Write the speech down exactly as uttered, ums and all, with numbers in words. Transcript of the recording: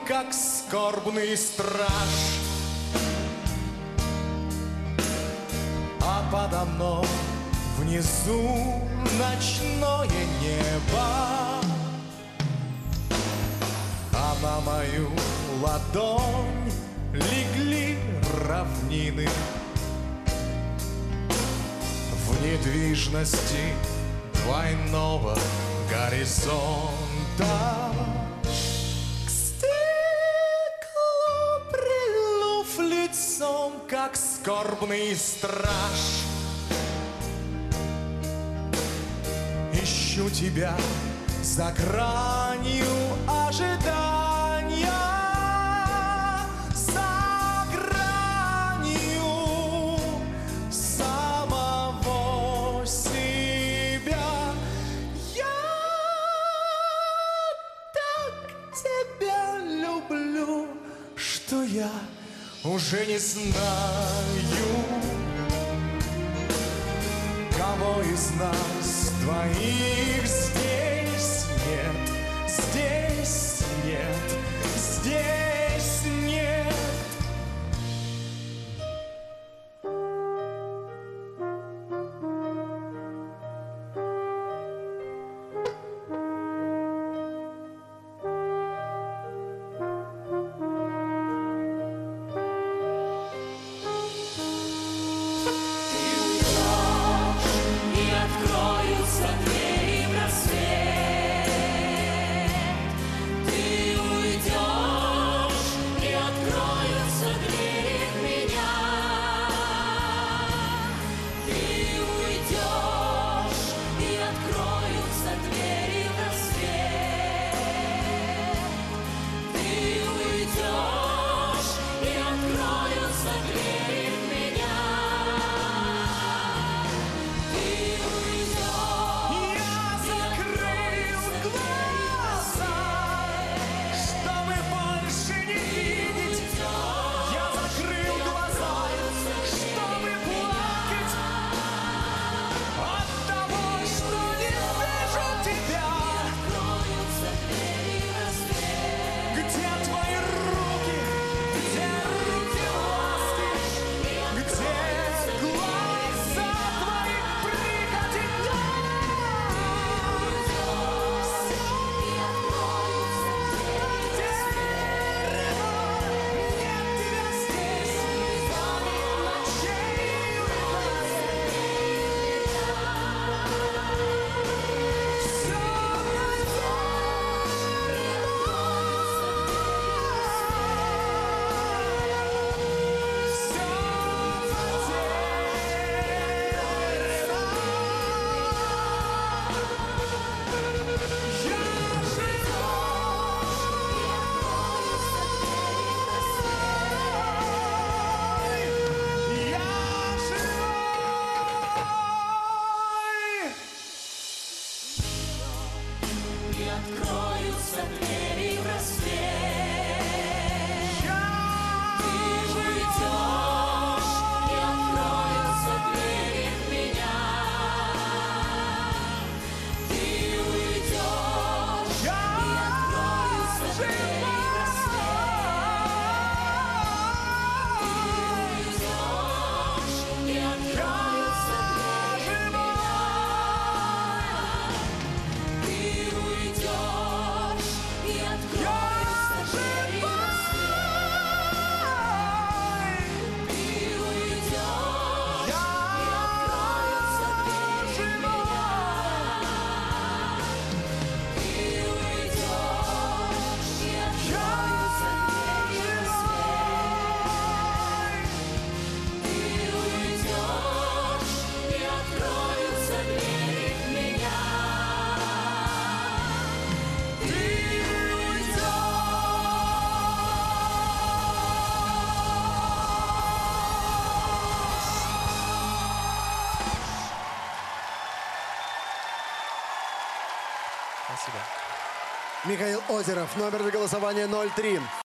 как скорбный страж. А подо мной внизу ночное небо, а на мою ладонь легли равнины. В недвижности двойного горизонта к стеклу прильнув лицом, как скорбный страж, ищу тебя за гранью ожидания, за гранью самого себя. Я так тебя люблю, что я уже не знаю, кого из нас двоих здесь нет, здесь нет, здесь нет. Откроются двери в рассвет. Ты уйдешь, и откроются двери в меня. Ты уйдешь, и откроются двери в рассвет. Ты уйдешь, и откроются двери в меня. Спасибо. Михаил Озеров, номер для голосования ноль три.